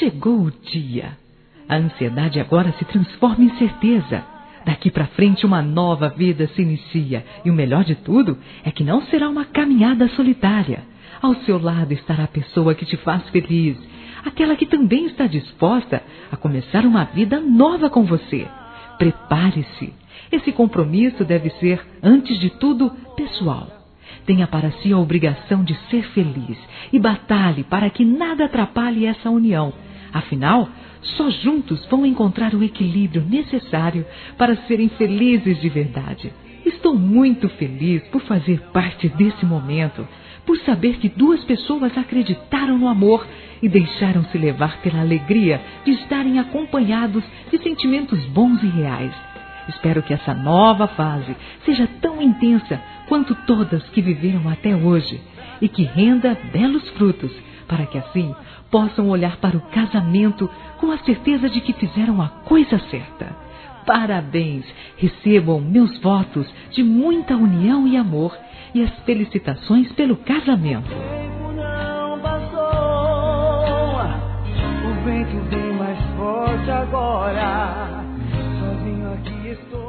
chegou o dia. A ansiedade agora se transforma em certeza. Daqui para frente uma nova vida se inicia. E o melhor de tudo é que não será uma caminhada solitária. Ao seu lado estará a pessoa que te faz feliz. Aquela que também está disposta a começar uma vida nova com você. Prepare-se. Esse compromisso deve ser, antes de tudo, pessoal. Tenha para si a obrigação de ser feliz e batalhe para que nada atrapalhe essa união. Afinal, só juntos vão encontrar o equilíbrio necessário para serem felizes de verdade. Estou muito feliz por fazer parte desse momento, por saber que duas pessoas acreditaram no amor e deixaram-se levar pela alegria de estarem acompanhados de sentimentos bons e reais. Espero que essa nova fase seja tão intensa quanto todas que viveram até hoje e que renda belos frutos, para que assim possam olhar para o casamento com a certeza de que fizeram a coisa certa. Parabéns! Recebam meus votos de muita união e amor e as felicitações pelo casamento. O tempo não passou, o vento vem mais forte agora, sozinho aqui estou.